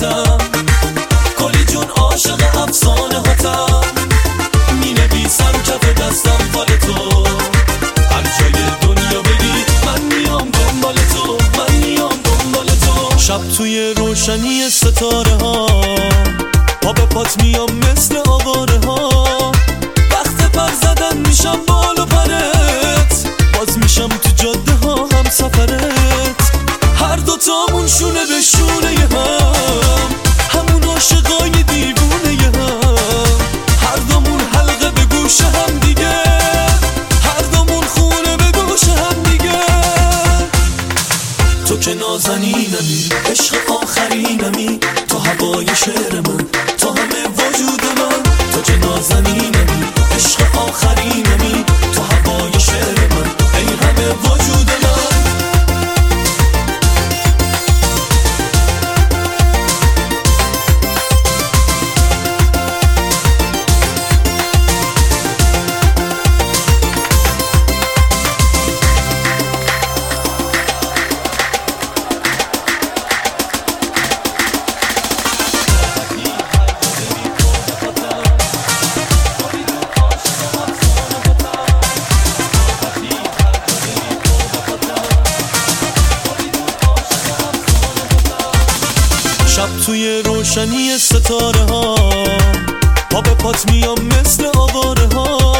هاتم، کلی جون عاشق افسانه هاتم، می نویسم کف دستم فال تو، هر جای دنیا بری من میام دنبال تو، من میام دنبال تو. شب توی روشنی ستاره ها، پا به پات میام مثل آواره ها، وقت پر زدن میشم بال و پرت، باز میشم تو جاده ها هم سفرت، هر دوتامون شونه به شونه هم، همون عاشقای دیوونه هم، هر دومون حلقه به گوش هم دیگه، هر دومون خونه به گوش هم دیگه. تو که نازنینمی، عشق آخرینمی، تو هوای شعر من، تو همه وجود من. تو که نازنینمی، عشق آخرینمی، تو هوای شعر من، ای همه وجود من. شب توی روشنی ستاره ها، پا به پات میام مثل آواره ها،